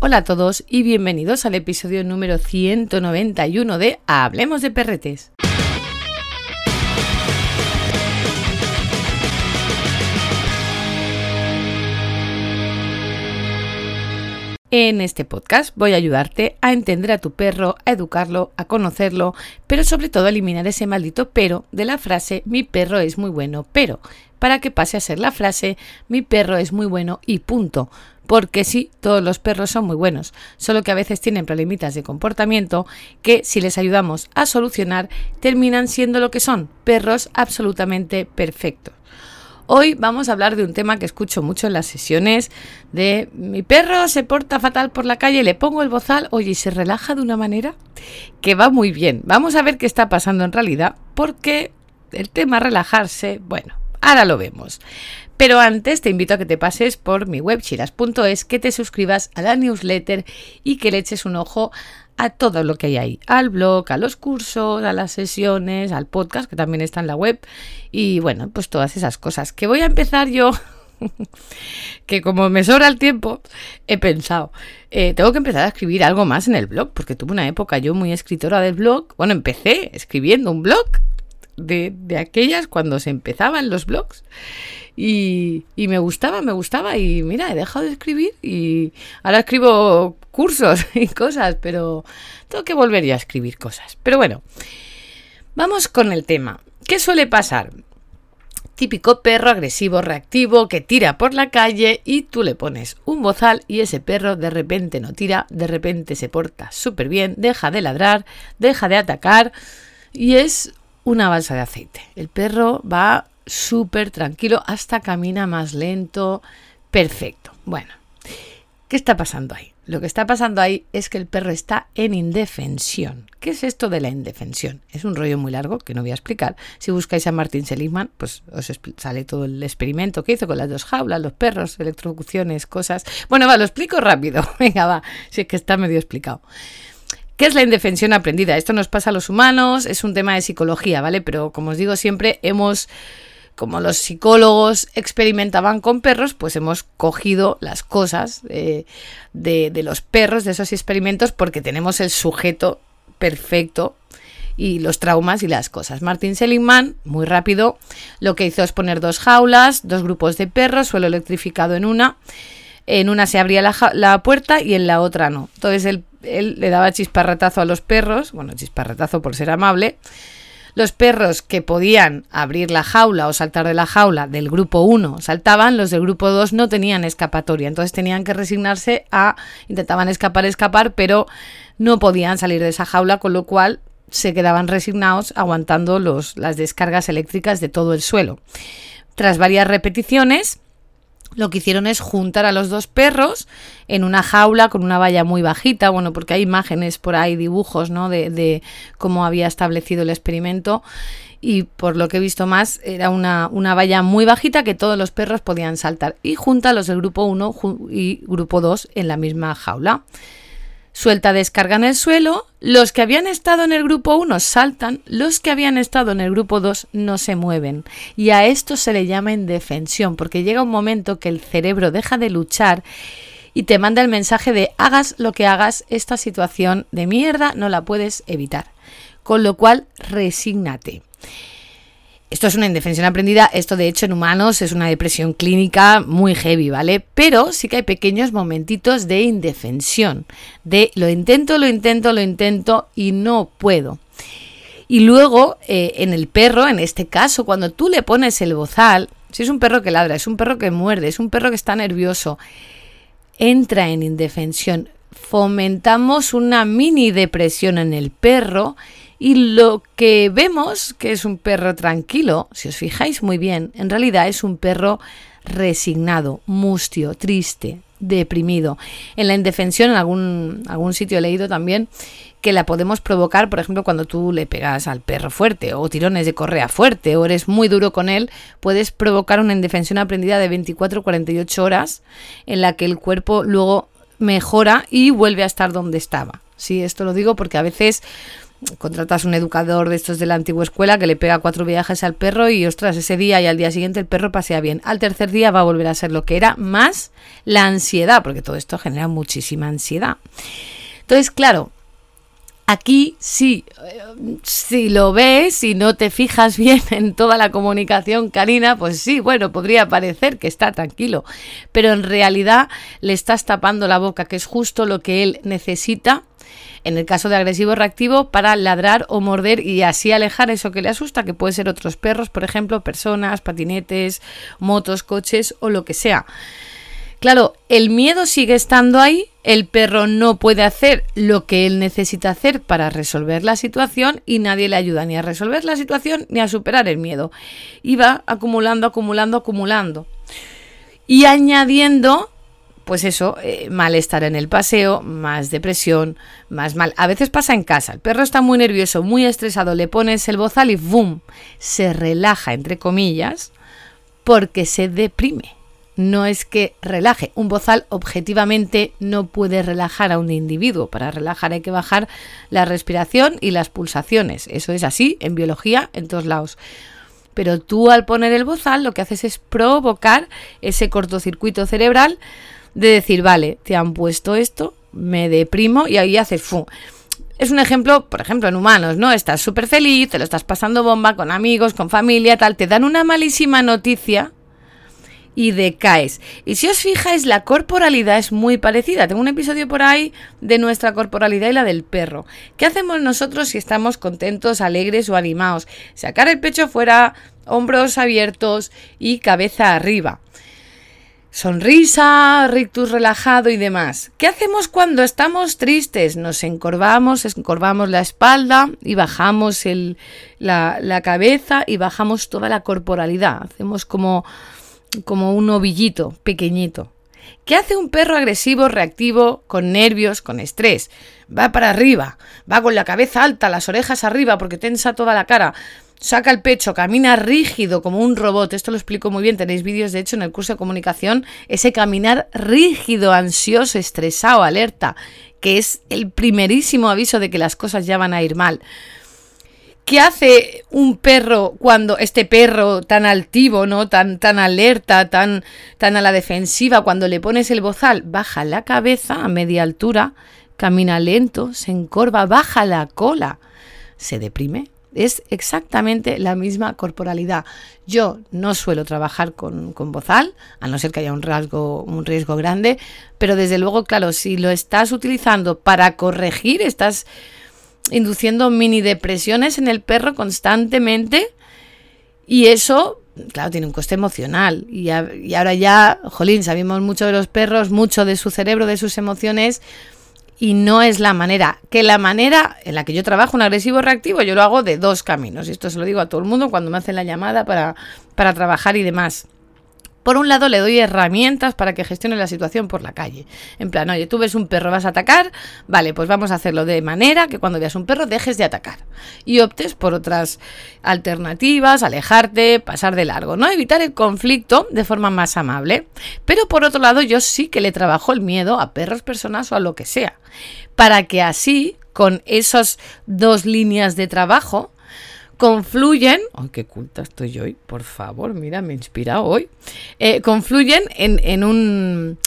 Hola a todos y bienvenidos al episodio número 191 de Hablemos de Perretes. En este podcast voy a ayudarte a entender a tu perro, a educarlo, a conocerlo, pero sobre todo a eliminar ese maldito pero de la frase mi perro es muy bueno, pero para que pase a ser la frase mi perro es muy bueno y punto. Porque sí, todos los perros son muy buenos, solo que a veces tienen problemitas de comportamiento que si les ayudamos a solucionar terminan siendo lo que son, perros absolutamente perfectos. Hoy vamos a hablar de un tema que escucho mucho en las sesiones de mi perro se porta fatal por la calle, le pongo el bozal, oye, y se relaja de una manera que va muy bien. Vamos a ver qué está pasando en realidad, porque el tema relajarse, bueno, ahora lo vemos. Pero antes te invito a que te pases por mi web chiras.es, que te suscribas a la newsletter y que le eches un ojo a todo lo que hay ahí, al blog, a los cursos, a las sesiones, al podcast que también está en la web y bueno, pues todas esas cosas. Que voy a empezar yo, que como me sobra el tiempo, he pensado, tengo que empezar a escribir algo más en el blog, porque tuve una época yo muy escritora del blog, bueno, empecé escribiendo un blog de aquellas cuando se empezaban los blogs. Y me gustaba y mira, he dejado de escribir y ahora escribo cursos y cosas, pero tengo que volver ya a escribir cosas. Pero bueno, vamos con el tema. ¿Qué suele pasar? Típico perro agresivo, reactivo, que tira por la calle y tú le pones un bozal y ese perro de repente no tira, de repente se porta súper bien, deja de ladrar, deja de atacar y es una balsa de aceite. El perro va súper tranquilo, hasta camina más lento, perfecto. Bueno, ¿qué está pasando ahí? Lo que está pasando ahí es que el perro está en indefensión. ¿Qué es esto de la indefensión? Es un rollo muy largo que no voy a explicar. Si buscáis a Martin Seligman, pues os sale todo el experimento que hizo con las dos jaulas, los perros, electrocuciones, cosas. Bueno, lo explico rápido. Venga, va, si es que está medio explicado. ¿Qué es la indefensión aprendida? Esto nos pasa a los humanos, es un tema de psicología, ¿vale? Pero como os digo siempre, como los psicólogos experimentaban con perros, pues hemos cogido las cosas de los perros, de esos experimentos, porque tenemos el sujeto perfecto y los traumas y las cosas. Martin Seligman, muy rápido, lo que hizo es poner dos jaulas, dos grupos de perros, suelo electrificado en una. En una se abría la puerta y en la otra no. Entonces él le daba chisparratazo a los perros, bueno, chisparratazo por ser amable. Los perros que podían abrir la jaula o saltar de la jaula del grupo 1 saltaban, los del grupo 2 no tenían escapatoria, entonces tenían que resignarse intentaban escapar, pero no podían salir de esa jaula, con lo cual se quedaban resignados aguantando las descargas eléctricas de todo el suelo. Tras varias repeticiones, lo que hicieron es juntar a los dos perros en una jaula con una valla muy bajita, bueno, porque hay imágenes por ahí, dibujos, ¿no? de cómo había establecido el experimento y por lo que he visto más era una valla muy bajita que todos los perros podían saltar y junta a los del grupo 1 y grupo 2 en la misma jaula. Suelta descarga en el suelo, los que habían estado en el grupo 1 saltan, los que habían estado en el grupo 2 no se mueven. Y a esto se le llama indefensión, porque llega un momento que el cerebro deja de luchar y te manda el mensaje de hagas lo que hagas, esta situación de mierda no la puedes evitar. Con lo cual, resígnate. Esto es una indefensión aprendida, esto de hecho en humanos es una depresión clínica muy heavy, ¿vale? Pero sí que hay pequeños momentitos de indefensión, de lo intento y no puedo. Y luego en el perro, en este caso, cuando tú le pones el bozal, si es un perro que ladra, es un perro que muerde, es un perro que está nervioso, entra en indefensión, fomentamos una mini depresión en el perro. Y lo que vemos, que es un perro tranquilo, si os fijáis muy bien, en realidad es un perro resignado, mustio, triste, deprimido. En la indefensión, en algún sitio he leído también que la podemos provocar, por ejemplo, cuando tú le pegas al perro fuerte o tirones de correa fuerte o eres muy duro con él, puedes provocar una indefensión aprendida de 24-48 horas en la que el cuerpo luego mejora y vuelve a estar donde estaba. Sí, esto lo digo porque a veces contratas un educador de estos de la antigua escuela que le pega 4 viajes al perro y, ostras, ese día y al día siguiente el perro pasea bien. Al tercer día va a volver a ser lo que era, más la ansiedad, porque todo esto genera muchísima ansiedad. Entonces, claro, aquí sí, si lo ves y no te fijas bien en toda la comunicación canina, pues sí, bueno, podría parecer que está tranquilo, pero en realidad le estás tapando la boca, que es justo lo que él necesita, en el caso de agresivo reactivo, para ladrar o morder y así alejar eso que le asusta, que puede ser otros perros, por ejemplo, personas, patinetes, motos, coches o lo que sea. Claro, el miedo sigue estando ahí, el perro no puede hacer lo que él necesita hacer para resolver la situación y nadie le ayuda ni a resolver la situación ni a superar el miedo. Y va acumulando. Y añadiendo, pues eso, malestar en el paseo, más depresión, más mal. A veces pasa en casa, el perro está muy nervioso, muy estresado, le pones el bozal y ¡bum! Se relaja, entre comillas, porque se deprime. No es que relaje. Un bozal objetivamente no puede relajar a un individuo. Para relajar hay que bajar la respiración y las pulsaciones. Eso es así en biología en todos lados. Pero tú al poner el bozal lo que haces es provocar ese cortocircuito cerebral de decir, vale, te han puesto esto, me deprimo y ahí haces ¡fum! Es un ejemplo, por ejemplo, en humanos, ¿no? Estás súper feliz, te lo estás pasando bomba con amigos, con familia, tal. Te dan una malísima noticia y decaes. Y si os fijáis, la corporalidad es muy parecida. Tengo un episodio por ahí de nuestra corporalidad y la del perro. ¿Qué hacemos nosotros si estamos contentos, alegres o animados? Sacar el pecho fuera, hombros abiertos y cabeza arriba. Sonrisa, rictus relajado y demás. ¿Qué hacemos cuando estamos tristes? Nos encorvamos la espalda y bajamos la cabeza y bajamos toda la corporalidad. Hacemos como un ovillito pequeñito. ¿Qué hace un perro agresivo, reactivo, con nervios, con estrés? Va para arriba, va con la cabeza alta, las orejas arriba porque tensa toda la cara, saca el pecho, camina rígido como un robot. Esto lo explico muy bien, tenéis vídeos de hecho en el curso de comunicación, ese caminar rígido, ansioso, estresado, alerta, que es el primerísimo aviso de que las cosas ya van a ir mal. ¿Qué hace un perro cuando este perro tan altivo, ¿no? tan alerta, tan a la defensiva, cuando le pones el bozal? Baja la cabeza a media altura, camina lento, se encorva, baja la cola, se deprime. Es exactamente la misma corporalidad. Yo no suelo trabajar con bozal, a no ser que haya un riesgo grande, pero desde luego, claro, si lo estás utilizando para corregir, estás induciendo mini depresiones en el perro constantemente y eso, claro, tiene un coste emocional y ahora ya, jolín, sabemos mucho de los perros, mucho de su cerebro, de sus emociones y no es la manera. Que la manera en la que yo trabajo un agresivo reactivo yo lo hago de 2 caminos y esto se lo digo a todo el mundo cuando me hacen la llamada para trabajar y demás. Por un lado le doy herramientas para que gestione la situación por la calle. En plan, oye, tú ves un perro, vas a atacar, vale, pues vamos a hacerlo de manera que cuando veas un perro dejes de atacar. Y optes por otras alternativas, alejarte, pasar de largo, ¿no? Evitar el conflicto de forma más amable. Pero por otro lado yo sí que le trabajo el miedo a perros, personas o a lo que sea. Para que así, con esas 2 líneas de trabajo, confluyen, ¡ay, qué culta estoy yo hoy! Por favor, mira, me he inspirado hoy. Confluyen en un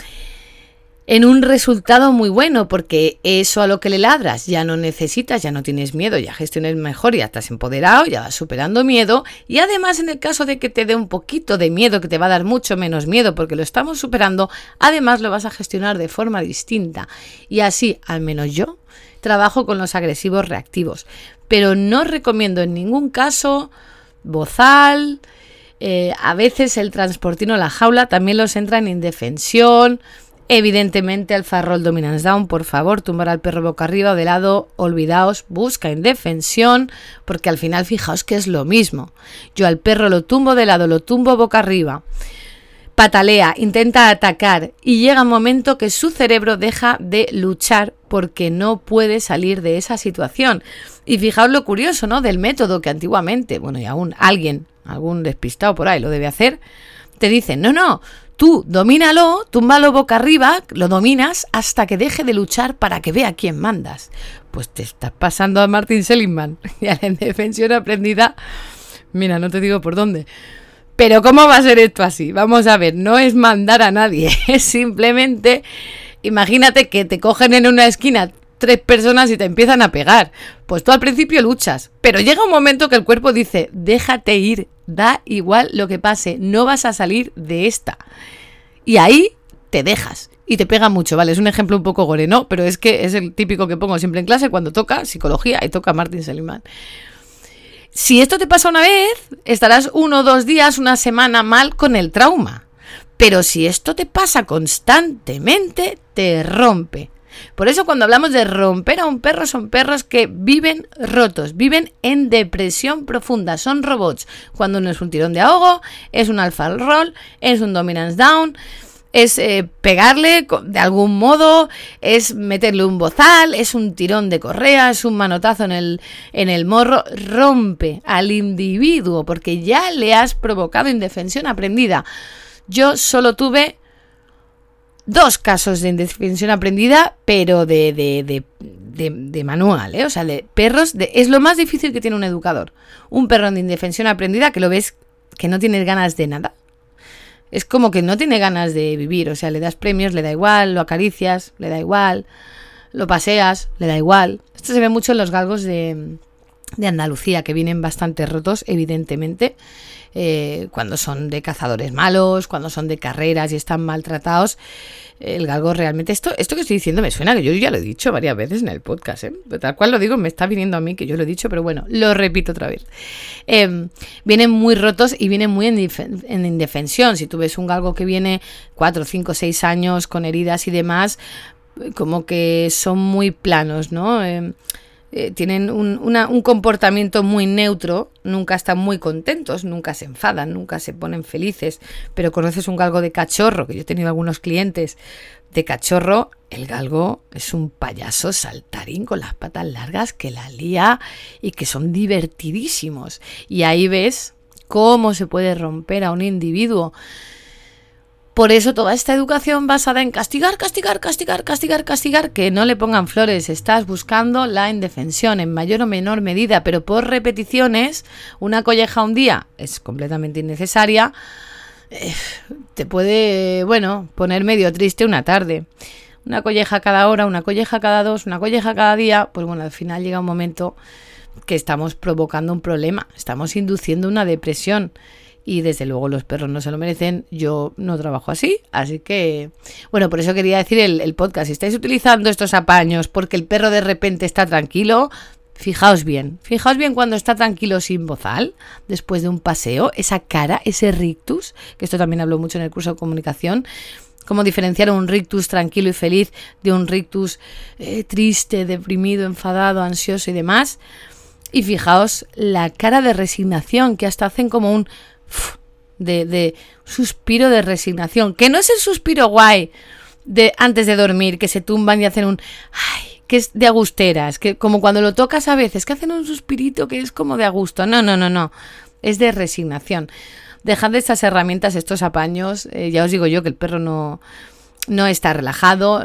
resultado muy bueno, porque eso a lo que le ladras ya no necesitas, ya no tienes miedo, ya gestiones mejor, ya estás empoderado, ya vas superando miedo y además en el caso de que te dé un poquito de miedo, que te va a dar mucho menos miedo porque lo estamos superando, además lo vas a gestionar de forma distinta y así, al menos yo, trabajo con los agresivos reactivos, pero no recomiendo en ningún caso bozal, a veces el transportino, la jaula, también los entra en indefensión, evidentemente Alpha Roll Dominance Down, por favor, tumbar al perro boca arriba o de lado, olvidaos, busca indefensión, porque al final fijaos que es lo mismo, yo al perro lo tumbo de lado, lo tumbo boca arriba, patalea, intenta atacar y llega un momento que su cerebro deja de luchar porque no puede salir de esa situación. Y fijaos lo curioso, ¿no? Del método que antiguamente, bueno, y aún algún despistado por ahí lo debe hacer, te dicen, no, tú domínalo, túmbalo boca arriba, lo dominas hasta que deje de luchar para que vea quién mandas. Pues te estás pasando a Martin Seligman y a la indefensión aprendida. Mira, no te digo por dónde. Pero ¿cómo va a ser esto así? Vamos a ver, no es mandar a nadie, es simplemente, imagínate que te cogen en una esquina 3 personas y te empiezan a pegar. Pues tú al principio luchas, pero llega un momento que el cuerpo dice, déjate ir, da igual lo que pase, no vas a salir de esta. Y ahí te dejas y te pega mucho, ¿vale? Es un ejemplo un poco gore, ¿no? Pero es que es el típico que pongo siempre en clase cuando toca psicología y toca Martin Seligman. Si esto te pasa una vez, estarás 1 o 2 días, una semana mal con el trauma. Pero si esto te pasa constantemente, te rompe. Por eso cuando hablamos de romper a un perro, son perros que viven rotos, viven en depresión profunda, son robots. Cuando no es un tirón de ahogo, es un alpha roll, es un dominance down, es pegarle de algún modo, es meterle un bozal, es un tirón de correa, es un manotazo en el morro. Rompe al individuo porque ya le has provocado indefensión aprendida. Yo solo tuve 2 casos de indefensión aprendida, pero de manual, ¿eh? O sea, de perros, es lo más difícil que tiene un educador. Un perro de indefensión aprendida que lo ves que no tiene ganas de nada. Es como que no tiene ganas de vivir, o sea, le das premios, le da igual, lo acaricias, le da igual, lo paseas, le da igual. Esto se ve mucho en los galgos de Andalucía, que vienen bastante rotos, evidentemente, cuando son de cazadores malos, cuando son de carreras y están maltratados. El galgo realmente, esto que estoy diciendo me suena que yo ya lo he dicho varias veces en el podcast, tal cual lo digo, me está viniendo a mí que yo lo he dicho, pero bueno, lo repito otra vez. Vienen muy rotos y vienen muy en indefensión. Si tú ves un galgo que viene 4, 5, 6 años con heridas y demás, como que son muy planos, ¿no? Tienen un comportamiento muy neutro, nunca están muy contentos, nunca se enfadan, nunca se ponen felices, pero conoces un galgo de cachorro, que yo he tenido algunos clientes de cachorro, el galgo es un payaso saltarín con las patas largas que la lía y que son divertidísimos. Y ahí ves cómo se puede romper a un individuo. Por eso toda esta educación basada en castigar, que no le pongan flores. Estás buscando la indefensión en mayor o menor medida, pero por repeticiones. Una colleja un día es completamente innecesaria. Te puede, poner medio triste una tarde. Una colleja cada hora, una colleja cada 2, una colleja cada día. Pues bueno, al final llega un momento que estamos provocando un problema. Estamos induciendo una depresión. Y desde luego los perros no se lo merecen. Yo no trabajo así que... Bueno, por eso quería decir el podcast. Si estáis utilizando estos apaños porque el perro de repente está tranquilo, fijaos bien cuando está tranquilo sin bozal, después de un paseo, esa cara, ese rictus, que esto también hablo mucho en el curso de comunicación, cómo diferenciar un rictus tranquilo y feliz de un rictus triste, deprimido, enfadado, ansioso y demás. Y fijaos la cara de resignación, que hasta hacen como un... de suspiro de resignación, que no es el suspiro guay de antes de dormir, que se tumban y hacen un ay, que es de agusteras, que como cuando lo tocas a veces, que hacen un suspirito que es como de a gusto. No, es de resignación. Dejad de estas herramientas, estos apaños. Ya os digo yo que el perro no está relajado.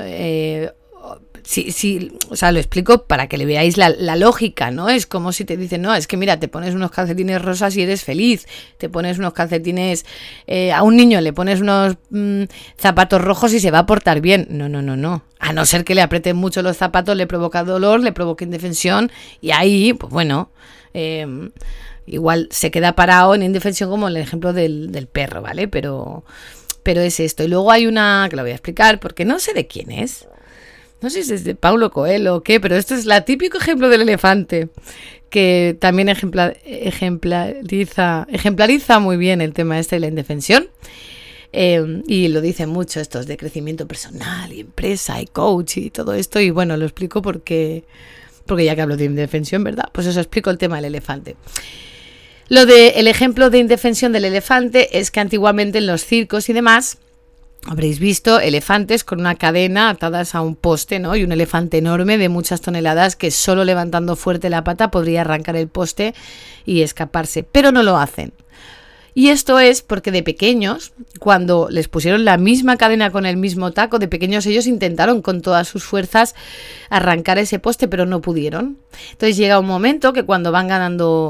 Sí, o sea, lo explico para que le veáis la lógica, ¿no? Es como si te dicen, no, es que mira, te pones unos calcetines rosas y eres feliz, te pones unos calcetines, a un niño le pones unos zapatos rojos y se va a portar bien. No, a no ser que le aprieten mucho los zapatos, le provoca dolor, le provoca indefensión y ahí, pues bueno, igual se queda parado en indefensión como el ejemplo del perro, ¿vale? Pero es esto. Y luego hay una, que la voy a explicar porque no sé de quién es. No sé si es de Paulo Coelho o qué, pero esto es el típico ejemplo del elefante, que también ejemplariza muy bien el tema de la indefensión. Y lo dicen mucho estos de crecimiento personal y empresa y coach y todo esto. Y bueno, lo explico porque ya que hablo de indefensión, ¿verdad? Pues os explico el tema del elefante. El ejemplo de indefensión del elefante es que antiguamente en los circos y demás habréis visto elefantes con una cadena atadas a un poste, ¿no? Y un elefante enorme de muchas toneladas que solo levantando fuerte la pata podría arrancar el poste y escaparse, pero no lo hacen. Y esto es porque de pequeños, cuando les pusieron la misma cadena con el mismo taco, de pequeños ellos intentaron con todas sus fuerzas arrancar ese poste, pero no pudieron. Entonces llega un momento que cuando van ganando,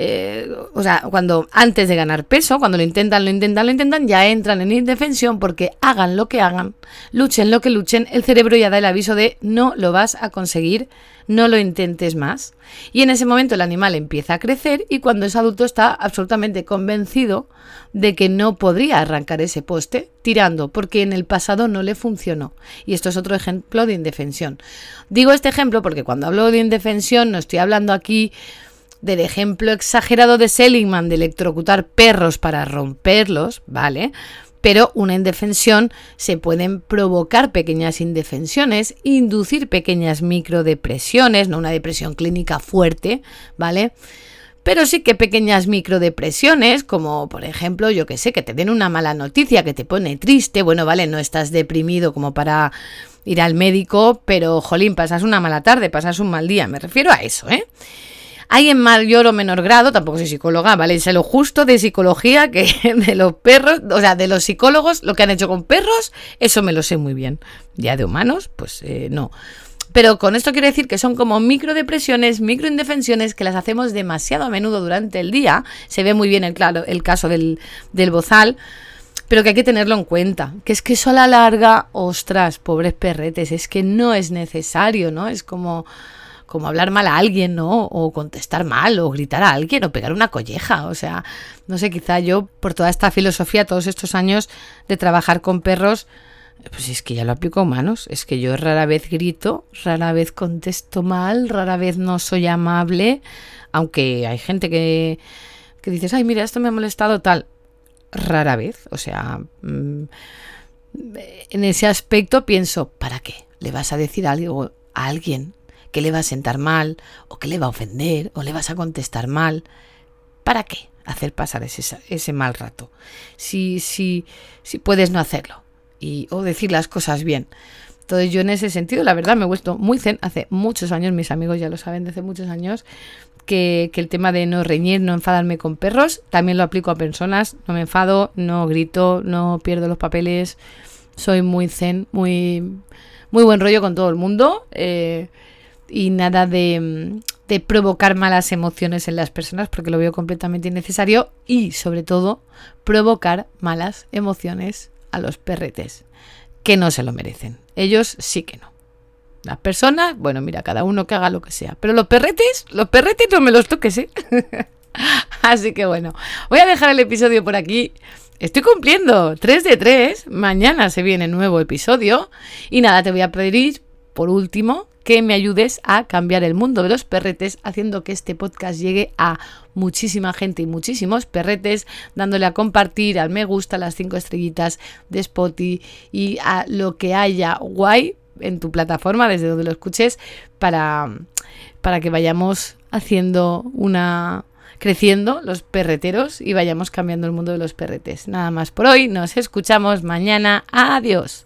cuando antes de ganar peso, cuando lo intentan, ya entran en indefensión porque hagan lo que hagan, luchen lo que luchen, el cerebro ya da el aviso de no lo vas a conseguir, no lo intentes más. Y en ese momento el animal empieza a crecer y cuando es adulto está absolutamente convencido de que no podría arrancar ese poste tirando, porque en el pasado no le funcionó. Y esto es otro ejemplo de indefensión. Digo este ejemplo porque cuando hablo de indefensión no estoy hablando aquí del ejemplo exagerado de Seligman de electrocutar perros para romperlos, ¿vale? Pero una indefensión se pueden provocar pequeñas indefensiones, inducir pequeñas microdepresiones, no una depresión clínica fuerte, ¿vale? Pero sí que pequeñas microdepresiones, como por ejemplo, yo que sé, que te den una mala noticia, que te pone triste, bueno, vale, no estás deprimido como para ir al médico, pero jolín, pasas una mala tarde, pasas un mal día, me refiero a eso, ¿eh? Hay en mayor o menor grado, tampoco soy psicóloga, ¿vale? Sé lo justo de psicología que de los perros, o sea, de los psicólogos, lo que han hecho con perros, eso me lo sé muy bien. Ya de humanos, pues no. Pero con esto quiero decir que son como microdepresiones, microindefensiones que las hacemos demasiado a menudo durante el día. Se ve muy bien el caso del bozal, pero que hay que tenerlo en cuenta. Que es que eso a la larga, ostras, pobres perretes, es que no es necesario, ¿no? Es como hablar mal a alguien, ¿no? O contestar mal, o gritar a alguien, o pegar una colleja. O sea, no sé, quizá yo, por toda esta filosofía, todos estos años de trabajar con perros, pues es que ya lo aplico a humanos. Es que yo rara vez grito, rara vez contesto mal, rara vez no soy amable, aunque hay gente que dices, ay, mira, esto me ha molestado tal. Rara vez, o sea, en ese aspecto pienso, ¿para qué? ¿Le vas a decir algo a alguien que le va a sentar mal, o que le va a ofender, o le vas a contestar mal? ¿Para qué hacer pasar ese mal rato? Si puedes no hacerlo, o decir las cosas bien. Entonces yo en ese sentido, la verdad, me he vuelto muy zen. Hace muchos años, mis amigos ya lo saben, de hace muchos años, que el tema de no reñir, no enfadarme con perros, también lo aplico a personas. No me enfado, no grito, no pierdo los papeles. Soy muy zen, muy, muy buen rollo con todo el mundo. Y nada de provocar malas emociones en las personas, porque lo veo completamente innecesario, y sobre todo provocar malas emociones a los perretes, que no se lo merecen. Ellos sí que no. Las personas, bueno, mira, cada uno que haga lo que sea, pero los perretes no me los toques, ¿eh? Así que bueno, voy a dejar el episodio por aquí. Estoy cumpliendo 3 de 3, mañana se viene nuevo episodio, y nada, te voy a pedir, por último, que me ayudes a cambiar el mundo de los perretes, haciendo que este podcast llegue a muchísima gente y muchísimos perretes, dándole a compartir, al me gusta, las 5 estrellitas de Spotify y a lo que haya guay en tu plataforma, desde donde lo escuches, para que vayamos creciendo los perreteros y vayamos cambiando el mundo de los perretes. Nada más por hoy, nos escuchamos mañana. Adiós.